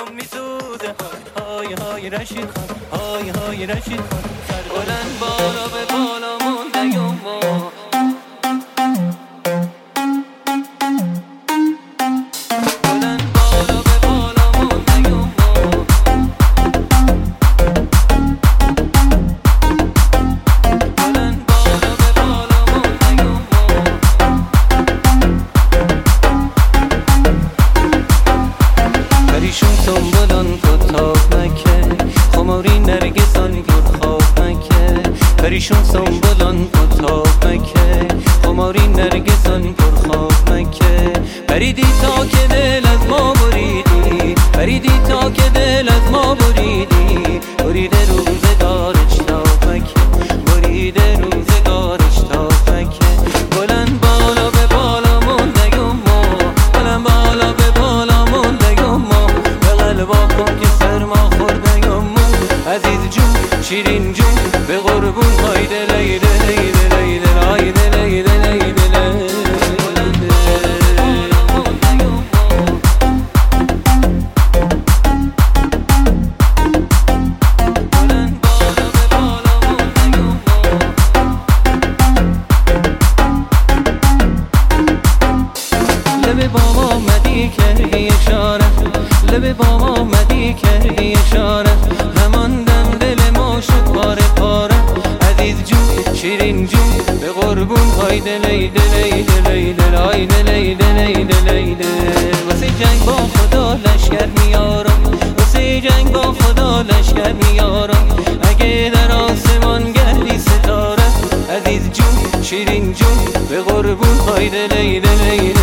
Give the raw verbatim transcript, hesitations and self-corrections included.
دلم میسوزه. های های رشید خان، های های رشید خان، سر بلند بالا به بالا مونده ما. پریشون سنبولان پتاب مکه، خماری نرگسان پر خواب مکه. پریدی تا که دل از ما بریدی، پریدی تا که دل از ما بریدی. بریده روزگارش تا مکه، بریده روزگارش تا مکه. بلند بالا به بالا مونده ما، بلند بالا به بالا مونده ما. به قلبا کن که سر ما خورده ما. عزیز جون شیرین جون به قربون هایده لیده لیده لیده لایده لیده لیده لیده. لب با ما مدی کردی اشاره، لب با ما مدی کردی اشاره. همان دم دل ما شد پاره پاره. عزیز جون شیرین جون به قربون هایده لیده لیده لیده لایده لیده لیده لیده. واسه جنگ با خدا لشکر میارم، واسه جنگ با خدا لشکر میارم. اگه در آسمان گردی ستاره. عزیز جون شیرین جون به قربون هایده لیده لیده